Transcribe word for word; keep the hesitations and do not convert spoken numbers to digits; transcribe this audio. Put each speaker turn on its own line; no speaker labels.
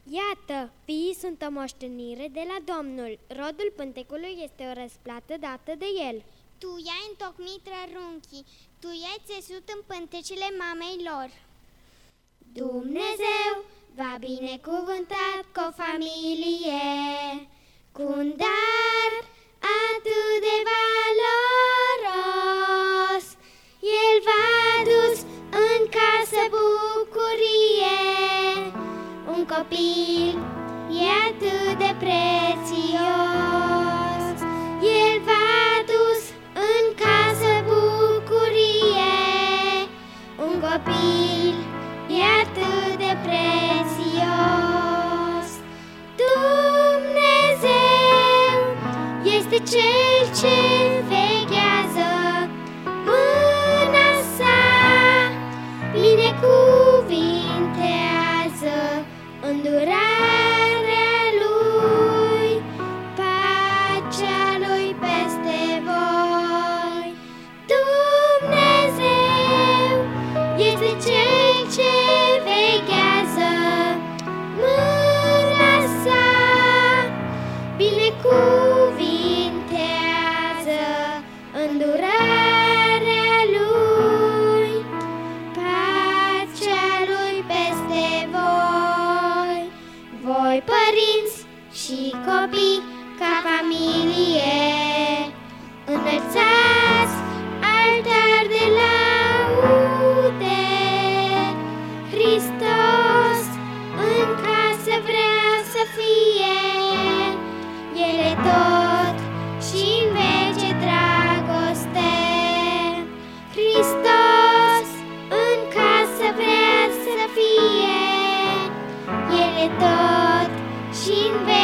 Iată, fiii sunt o moștenire de la Domnul, rodul pântecului este o răsplată dată de el.
Tu i-ai întocmit rărunchii, tu i-ai țesut în pântecele mamei lor.
Dumnezeu v-a binecuvântat cu o familie, cu un dar atât de valoros. El v-a dus în casă bucurie, un copil e atât de prețios. El v-a dus în casă bucurie, un copil e atât de prețios. Dumnezeu este Cel ce veghează, mâna sa binecuvintează îndurarea Lui, pacea Lui peste voi. Dumnezeu este Cel ce veghează, mâna sa binecuvintează îndurarea Lui, pacea Lui peste voi. Voi părinți și copii ca familie, înălțați altar de laude. Hristos în casă vrea să fie, El e tot și-n vece dragoste. Hristos în casă vrea să fie, El e tot și-n vece